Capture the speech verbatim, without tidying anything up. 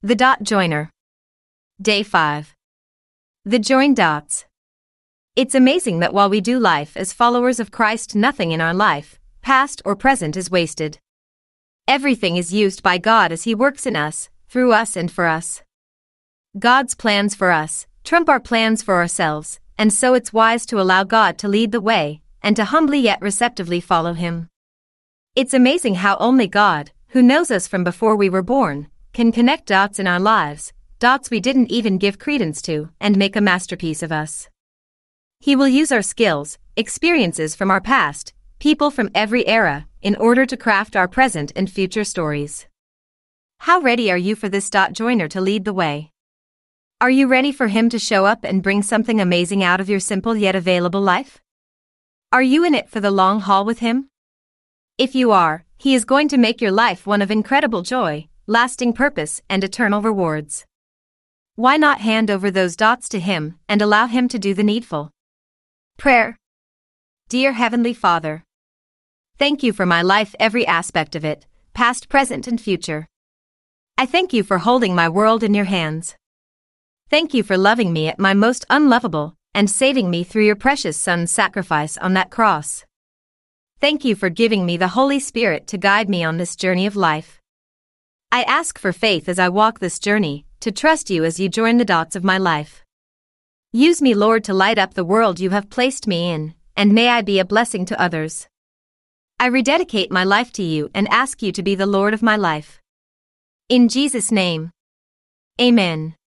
The Dot Joiner. Day five. The Join Dots. It's amazing that while we do life as followers of Christ, nothing in our life, past or present, is wasted. Everything is used by God as He works in us, through us and for us. God's plans for us trump our plans for ourselves, and so it's wise to allow God to lead the way, and to humbly yet receptively follow Him. It's amazing how only God, who knows us from before we were born, can connect dots in our lives, dots we didn't even give credence to, and make a masterpiece of us. He will use our skills, experiences from our past, people from every era, in order to craft our present and future stories. How ready are you for this dot joiner to lead the way? Are you ready for Him to show up and bring something amazing out of your simple yet available life? Are you in it for the long haul with Him? If you are, He is going to make your life one of incredible joy, lasting purpose, and eternal rewards. Why not hand over those dots to Him and allow Him to do the needful? Prayer. Dear Heavenly Father, thank You for my life, every aspect of it, past, present, and future. I thank You for holding my world in Your hands. Thank You for loving me at my most unlovable, and saving me through Your precious Son's sacrifice on that cross. Thank You for giving me the Holy Spirit to guide me on this journey of life. I ask for faith as I walk this journey, to trust You as You join the dots of my life. Use me, Lord, to light up the world You have placed me in, and may I be a blessing to others. I rededicate my life to You and ask You to be the Lord of my life. In Jesus' name. Amen.